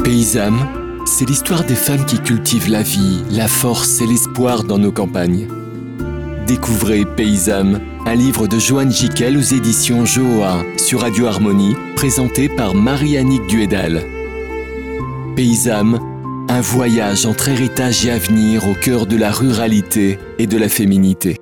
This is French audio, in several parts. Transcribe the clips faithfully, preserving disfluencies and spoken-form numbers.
Paysannes, c'est l'histoire des femmes qui cultivent la vie, la force et l'espoir dans nos campagnes. Découvrez Paysannes, un livre de Joanne Jiquel aux éditions Joa sur Radio Harmonie, présenté par Marie-Annick Duédal. Paysannes, un voyage entre héritage et avenir au cœur de la ruralité et de la féminité.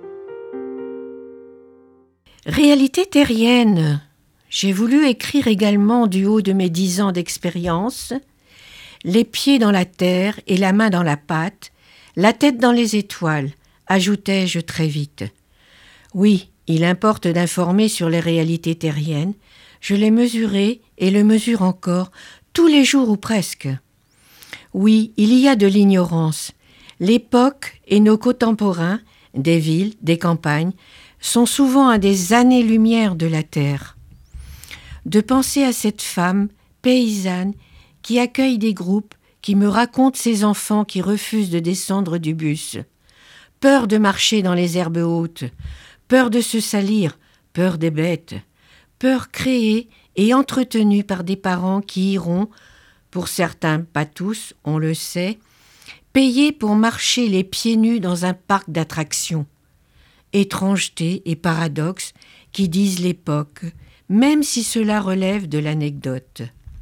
Réalité terrienne. J'ai voulu écrire également du haut de mes dix ans d'expérience, les pieds dans la terre et la main dans la pâte, la tête dans les étoiles, ajoutai-je très vite. Oui, il importe d'informer sur les réalités terriennes. Je l'ai mesuré et le mesure encore, tous les jours ou presque. Oui, il y a de l'ignorance. L'époque et nos contemporains, des villes, des campagnes, sont souvent à des années-lumière de la terre. De penser à cette femme, paysanne, qui accueille des groupes, qui me raconte ses enfants qui refusent de descendre du bus. Peur de marcher dans les herbes hautes, peur de se salir, peur des bêtes, peur créée et entretenue par des parents qui iront, pour certains, pas tous, on le sait, payer pour marcher les pieds nus dans un parc d'attractions. Étrangeté et paradoxe qui disent l'époque, même si cela relève de l'anecdote.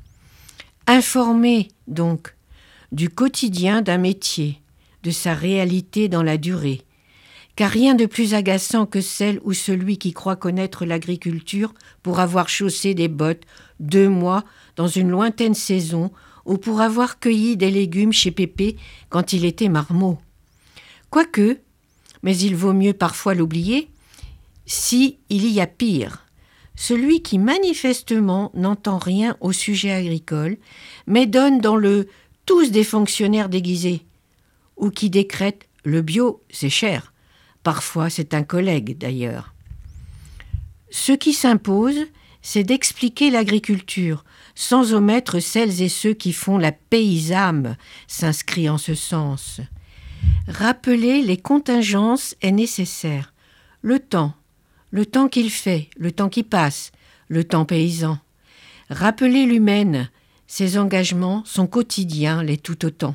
Informer, donc, du quotidien d'un métier, de sa réalité dans la durée, car rien de plus agaçant que celle ou celui qui croit connaître l'agriculture pour avoir chaussé des bottes deux mois dans une lointaine saison ou pour avoir cueilli des légumes chez Pépé quand il était marmot. Quoique, mais il vaut mieux parfois l'oublier, si il y a pire, celui qui manifestement n'entend rien au sujet agricole, mais donne dans le « tous des fonctionnaires déguisés » ou qui décrète « le bio, c'est cher ». Parfois, c'est un collègue d'ailleurs. Ce qui s'impose, c'est d'expliquer l'agriculture, sans omettre celles et ceux qui font la paysame, s'inscrit en ce sens. Rappeler les contingences est nécessaire. Le temps, le temps qu'il fait, le temps qui passe, le temps paysan. Rappeler l'humaine, ses engagements, son quotidien, les tout autant.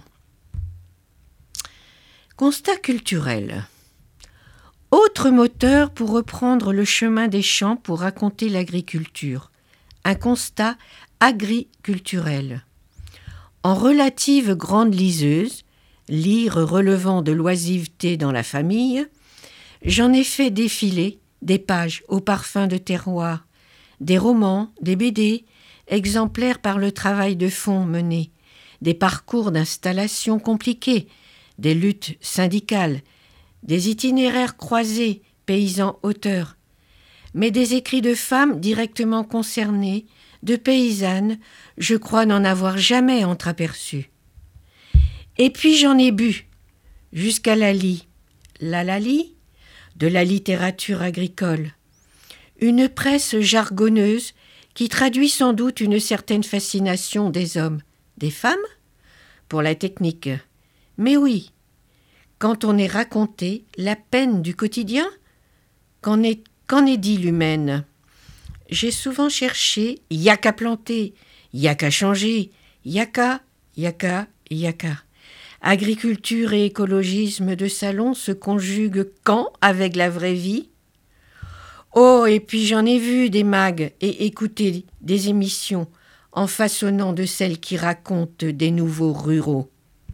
Constat culturel. Autre moteur pour reprendre le chemin des champs pour raconter l'agriculture. Un constat agriculturel. En relative grande liseuse, lire relevant de l'oisiveté dans la famille, j'en ai fait défiler des pages au parfum de terroir, des romans, des B D, exemplaires par le travail de fond mené, des parcours d'installation compliqués, des luttes syndicales, des itinéraires croisés, paysans-auteurs, mais des écrits de femmes directement concernées, de paysannes, je crois n'en avoir jamais entreaperçu. Et puis j'en ai bu, jusqu'à Lali, la Lali, de la littérature agricole, une presse jargonneuse qui traduit sans doute une certaine fascination des hommes, des femmes, pour la technique. Mais oui, quand on est raconté la peine du quotidien, qu'en est, qu'en est dit l'humaine? J'ai souvent cherché « y'a qu'à planter »,« y'a qu'à changer »,« y'a qu'à »,« y'a qu'à »,« y'a qu'à ». Agriculture et écologisme de salon se conjuguent quand avec la vraie vie? Oh, et puis j'en ai vu des mags et écouté des émissions en façonnant de celles qui racontent des nouveaux ruraux.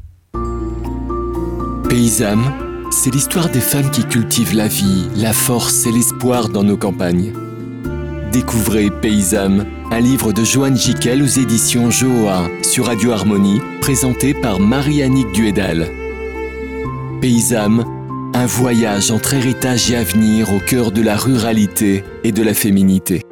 Paysannes, c'est l'histoire des femmes qui cultivent la vie, la force et l'espoir dans nos campagnes. Découvrez Paysannes, un livre de Joanne Jiquel aux éditions Joa sur Radio Harmonie, présenté par Marie-Annick Duédal. Paysannes, un voyage entre héritage et avenir au cœur de la ruralité et de la féminité.